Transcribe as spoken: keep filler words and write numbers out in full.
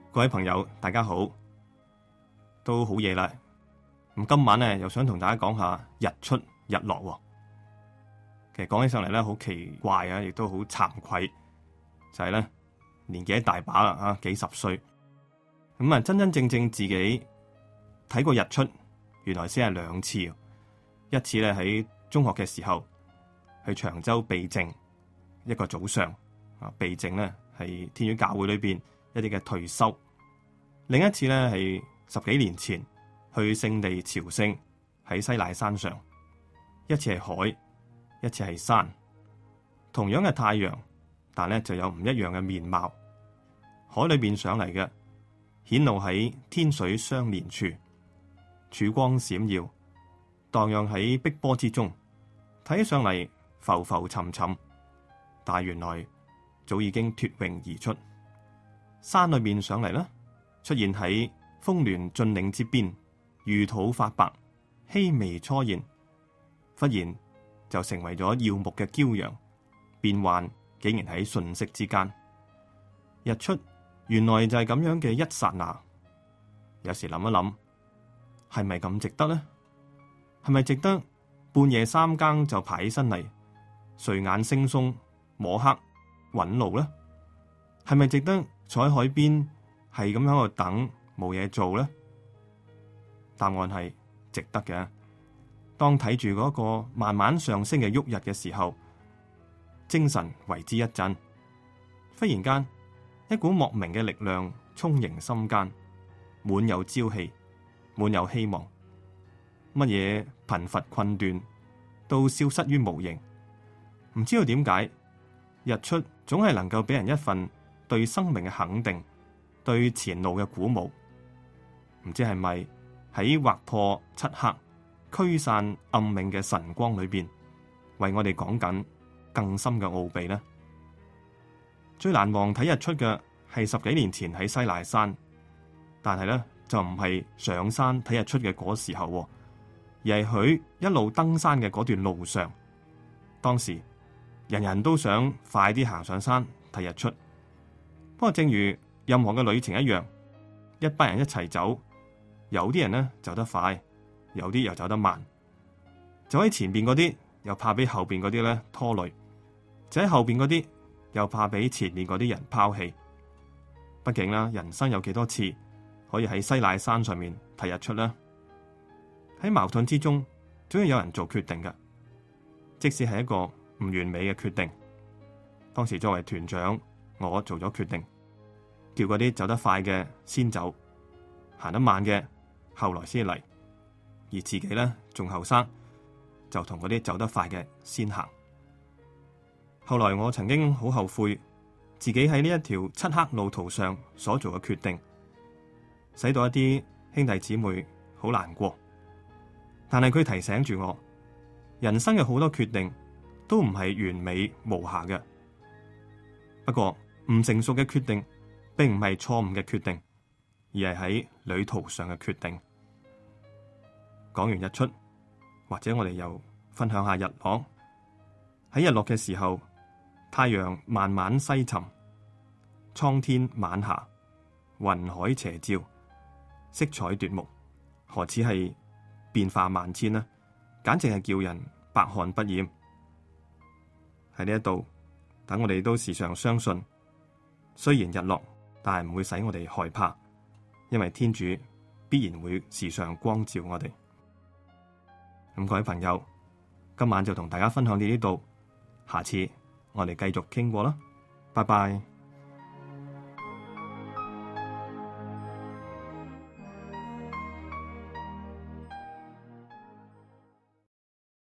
各位朋友，大家好，都好夜啦。咁今晚咧又想同大家講下日出日落。其實講起上嚟咧，好奇怪啊，亦都好慚愧，就係咧年紀一大把啦，啊幾十歲，咁啊真真正正自己睇過日出，原來先係兩次。一次咧喺中學嘅時候，去長洲避靜一個早上啊，避靜咧係天主教會裏邊一啲嘅退修。另一次咧係十幾年前去聖地朝聖喺西乃山上，一次係海，一次係山，同樣嘅太陽，但咧就有唔一樣嘅面貌。海裏邊上嚟嘅顯露喺天水相連處，曙光閃耀，蕩漾喺碧波之中，睇起上嚟浮浮沉沉，但係原來早已經脫穎而出。山裏面上嚟啦，出現喺峰巒峻嶺之邊，魚肚發白，稀微初現，忽然就成為咗耀目嘅驕陽，變幻竟然喺瞬息之間。日出原來就係咁樣嘅一剎那，有時諗一諗，係咪咁值得呢？係咪值得半夜三更就爬起身嚟，睡眼惺忪摸黑揾路呢？係咪值得坐喺海邊係咁喺度等冇嘢做呢？答案係值得嘅。當睇住嗰個慢慢上升嘅旭日嘅時候，精神為之一振，忽然間一股莫名嘅力量充盈心間，滿有朝氣，滿有希望，乜嘢貧乏困頓都消失於無形。唔知道點解日出總係能夠俾人一份對生命嘅肯定，對前路嘅鼓舞。唔知係咪喺劃破漆黑、驅散暗冥嘅晨光裏邊，為我哋講緊更深嘅奧秘呢？最難忘睇日出嘅係十幾年前喺西乃山，但係咧就唔係上山睇日出嘅嗰時候，而係佢一路登山嘅嗰段路上。當時人人都想快啲行上山睇日出，不過正如任何嘅旅程一樣，一班人一齊走，有啲人呢走得快，有啲又走得慢。走喺前邊嗰啲又怕俾後邊嗰啲咧拖累，走喺後邊嗰啲又怕俾前面嗰啲人拋棄。畢竟啦，人生有幾多次可以喺西乃山上面睇日出呢？喺矛盾之中，總要有人做決定㗎，即使係一個唔完美嘅決定。當時作為團長，我做咗決定，叫嗰啲走得快嘅先走，行得慢嘅後來先嚟，而自己咧仲後生，就同嗰啲走得快嘅先行。後來我曾經好後悔自己喺呢一條漆黑路途上所做嘅決定，使到一啲兄弟姊妹好難過。但係佢提醒住我，人生嘅好多決定都唔係完美無瑕嘅。不過唔成熟嘅決定，並唔係錯誤嘅決定，而係喺旅途上嘅決定。講完日出，或者我哋又分享下日落。喺日落嘅時候，太陽慢慢西沉，蒼天晚霞，雲海斜照，色彩奪目，何止係變化萬千呢？簡直係叫人百看不厭。喺呢一度，等我哋都時常相信，雖然日落，但係唔會使我哋害怕，因為天主必然會時常光照我哋。咁各位朋友，今晚就同大家分享到呢度，下次我哋繼續傾過啦，拜拜。